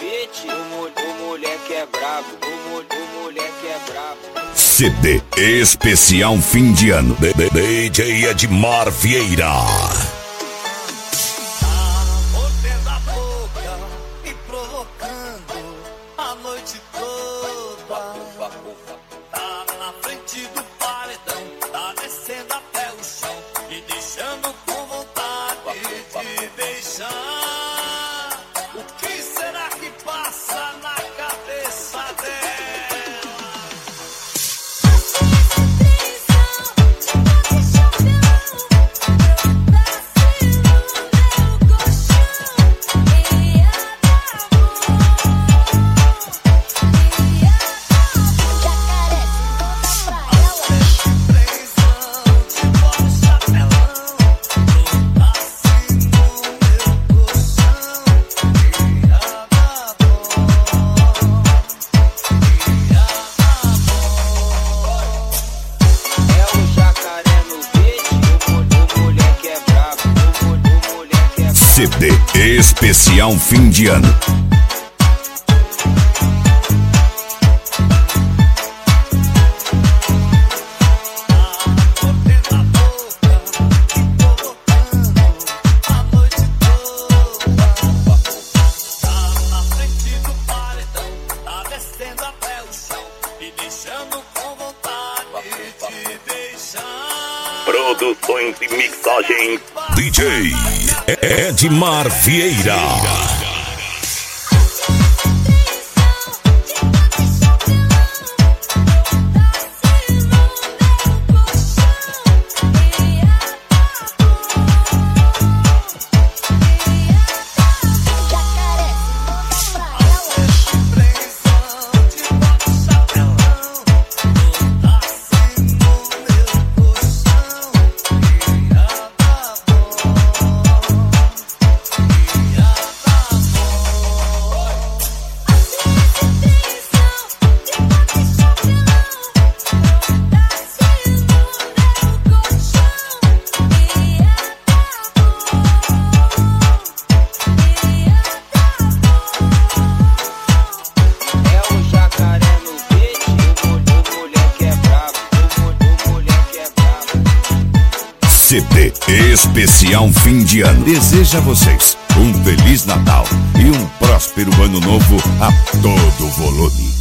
beat, o moleque é brabo, o moleque é brabo. CD especial fim de ano. DJ Edmar Vieira. Mordendo a boca e provocando a noite toda. Tá na frente do paredão, tá descendo até o chão e deixando com vontade de beijar. O que será que passa na cabeça dela? CD especial fim de ano. Produções e mixagens DJ Edmar Vieira. CD especial fim de ano. Deseja a vocês um Feliz Natal e um próspero ano novo a todo volume.